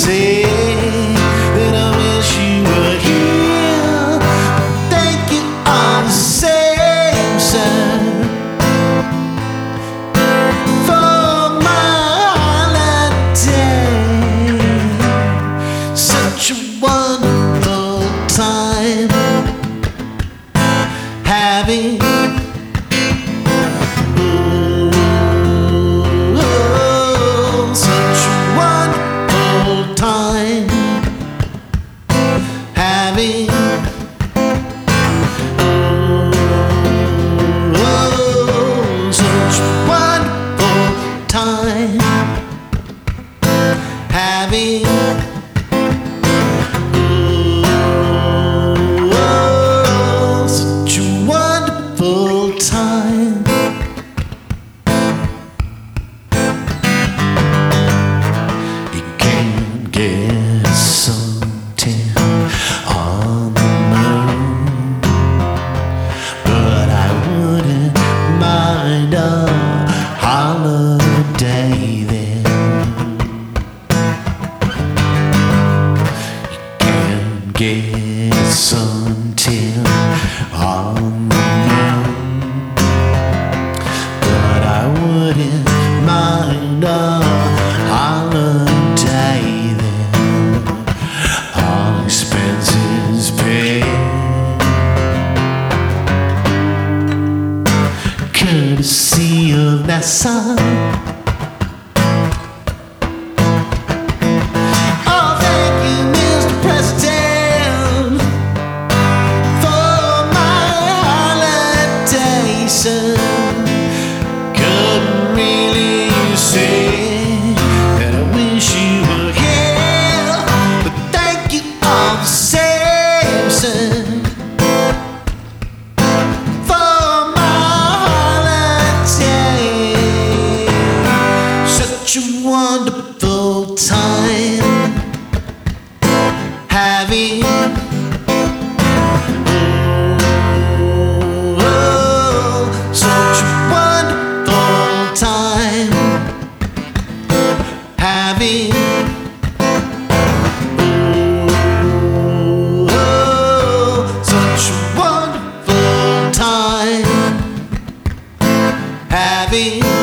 say that I wish you were here. Thank you all the same, sir, for my holiday. Such a wonderful time having such a wonderful time. You can't get something on the moon, but I wouldn't mind a holiday there. Get something on the moon, but I wouldn't mind a holiday there. All expenses paid, courtesy of Nassau. Couldn't really say that I wish you were here, but thank you all the same, sir, for my holiday. Such a wonderful time having such a wonderful time having